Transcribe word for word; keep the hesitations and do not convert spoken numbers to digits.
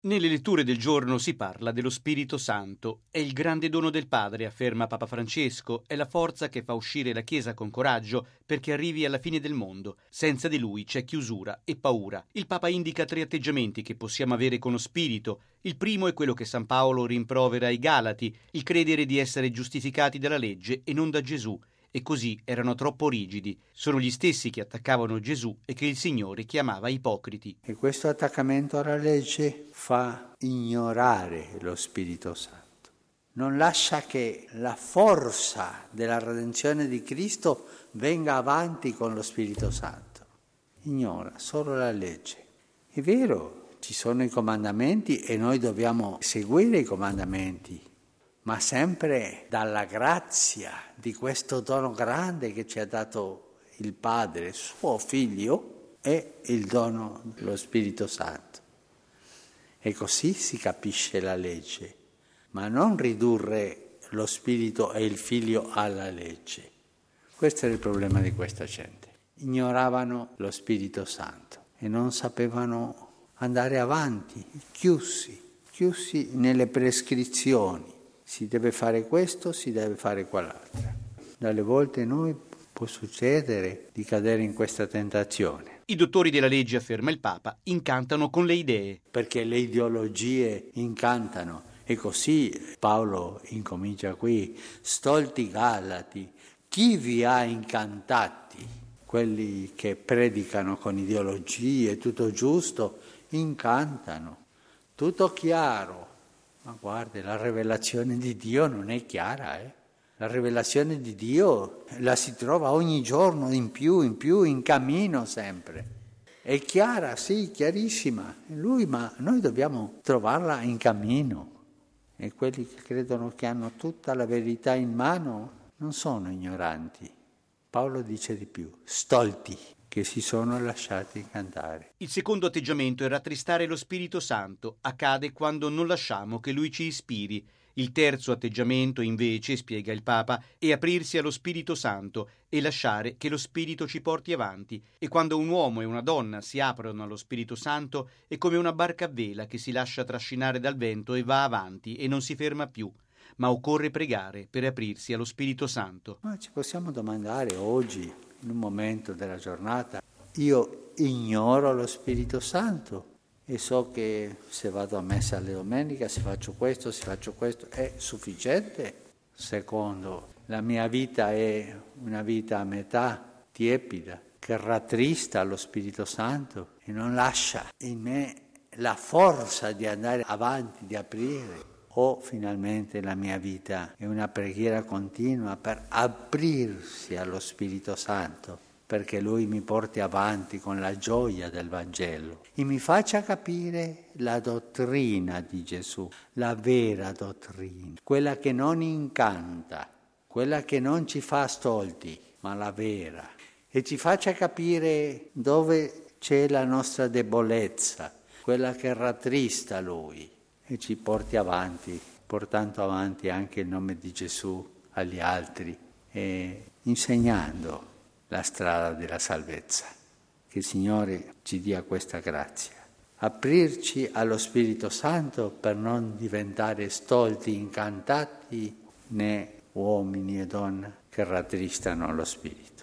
Nelle letture del giorno si parla dello Spirito Santo. È il grande dono del Padre, afferma Papa Francesco, è la forza che fa uscire la Chiesa con coraggio perché arrivi alla fine del mondo. Senza di lui c'è chiusura e paura. Il Papa indica tre atteggiamenti che possiamo avere con lo Spirito. Il primo è quello che San Paolo rimprovera ai Galati, il credere di essere giustificati dalla legge e non da Gesù. E così erano troppo rigidi. Sono gli stessi che attaccavano Gesù e che il Signore chiamava ipocriti. E questo attaccamento alla legge fa ignorare lo Spirito Santo. Non lascia che la forza della redenzione di Cristo venga avanti con lo Spirito Santo. Ignora solo la legge. È vero, ci sono i comandamenti e noi dobbiamo seguire i comandamenti, ma sempre dalla grazia di questo dono grande che ci ha dato il Padre, suo Figlio, e il dono dello Spirito Santo. E così si capisce la legge, ma non ridurre lo Spirito e il Figlio alla legge. Questo era il problema di questa gente. Ignoravano lo Spirito Santo e non sapevano andare avanti, chiusi, chiusi nelle prescrizioni. Si deve fare questo, si deve fare quell'altro. Dalle volte noi può succedere di cadere in questa tentazione. I dottori della legge, afferma il Papa, incantano con le idee. Perché le ideologie incantano. E così Paolo incomincia qui: stolti Galati, chi vi ha incantati? Quelli che predicano con ideologie, tutto giusto, incantano, tutto chiaro. Ma guardi, la rivelazione di Dio non è chiara, eh? La rivelazione di Dio la si trova ogni giorno in più, in più, in cammino sempre. È chiara, sì, chiarissima. Lui, ma noi dobbiamo trovarla in cammino. E quelli che credono che hanno tutta la verità in mano non sono ignoranti. Paolo dice di più, stolti, che si sono lasciati incantare. Il secondo atteggiamento è rattristare lo Spirito Santo. Accade quando non lasciamo che Lui ci ispiri. Il terzo atteggiamento, invece, spiega il Papa, è aprirsi allo Spirito Santo e lasciare che lo Spirito ci porti avanti. E quando un uomo e una donna si aprono allo Spirito Santo è come una barca a vela che si lascia trascinare dal vento e va avanti e non si ferma più. Ma occorre pregare per aprirsi allo Spirito Santo. Ma ci possiamo domandare oggi, in un momento della giornata, io ignoro lo Spirito Santo e so che se vado a messa alle domeniche, se faccio questo, se faccio questo, è sufficiente? Secondo, la mia vita è una vita a metà, tiepida, che rattrista lo Spirito Santo e non lascia in me la forza di andare avanti, di aprire. O finalmente la mia vita è una preghiera continua per aprirsi allo Spirito Santo, perché Lui mi porti avanti con la gioia del Vangelo e mi faccia capire la dottrina di Gesù, la vera dottrina, quella che non incanta, quella che non ci fa stolti, ma la vera, e ci faccia capire dove c'è la nostra debolezza, quella che rattrista Lui, e ci porti avanti, portando avanti anche il nome di Gesù agli altri e insegnando la strada della salvezza. Che il Signore ci dia questa grazia. Aprirci allo Spirito Santo per non diventare stolti, incantati, né uomini e donne che rattristano lo Spirito.